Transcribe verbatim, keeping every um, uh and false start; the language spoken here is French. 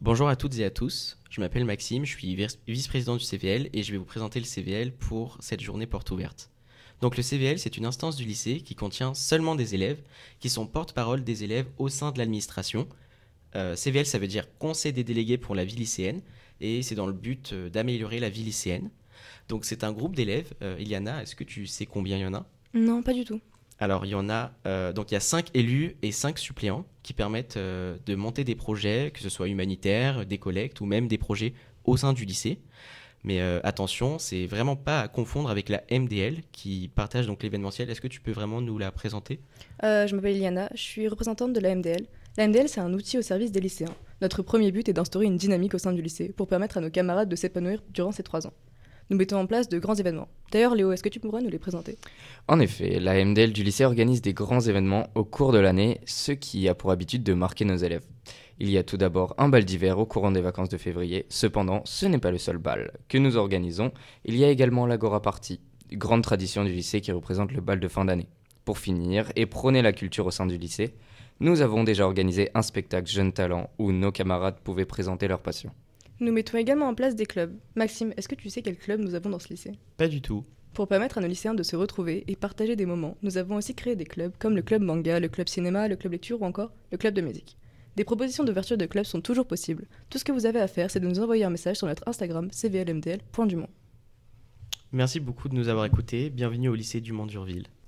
Bonjour à toutes et à tous, je m'appelle Maxime, je suis vice- vice-président du C V L et je vais vous présenter le C V L pour cette journée porte ouverte. Donc le C V L, c'est une instance du lycée qui contient seulement des élèves qui sont porte-parole des élèves au sein de l'administration. Euh, C V L, ça veut dire Conseil des délégués pour la vie lycéenne et c'est dans le but euh, d'améliorer la vie lycéenne. Donc c'est un groupe d'élèves. Euh, Iliana, est-ce que tu sais combien il y en a? Non, pas du tout. Alors, il y en a, euh, donc il y a cinq élus et cinq suppléants qui permettent euh, de monter des projets, que ce soit humanitaires, des collectes ou même des projets au sein du lycée. Mais euh, attention, c'est vraiment pas à confondre avec la M D L qui partage donc l'événementiel. Est-ce que tu peux vraiment nous la présenter? Euh, je m'appelle Iliana, je suis représentante de la M D L. La M D L, c'est un outil au service des lycéens. Notre premier but est d'instaurer une dynamique au sein du lycée pour permettre à nos camarades de s'épanouir durant ces trois ans. Nous mettons en place de grands événements. D'ailleurs, Léo, est-ce que tu pourrais nous les présenter? En effet, la M D L du lycée organise des grands événements au cours de l'année, ce qui a pour habitude de marquer nos élèves. Il y a tout d'abord un bal d'hiver au courant des vacances de février. Cependant, ce n'est pas le seul bal que nous organisons. Il y a également l'Agora Party, grande tradition du lycée qui représente le bal de fin d'année. Pour finir et prôner la culture au sein du lycée, nous avons déjà organisé un spectacle Jeunes Talents où nos camarades pouvaient présenter leur passion. Nous mettons également en place des clubs. Maxime, est-ce que tu sais quel club nous avons dans ce lycée? Pas du tout. Pour permettre à nos lycéens de se retrouver et partager des moments, nous avons aussi créé des clubs comme le club manga, le club cinéma, le club lecture ou encore le club de musique. Des propositions d'ouverture de clubs sont toujours possibles. Tout ce que vous avez à faire, c'est de nous envoyer un message sur notre Instagram c v l m d l point dumont. Merci beaucoup de nous avoir écoutés. Bienvenue au lycée du Mont-d'Urville.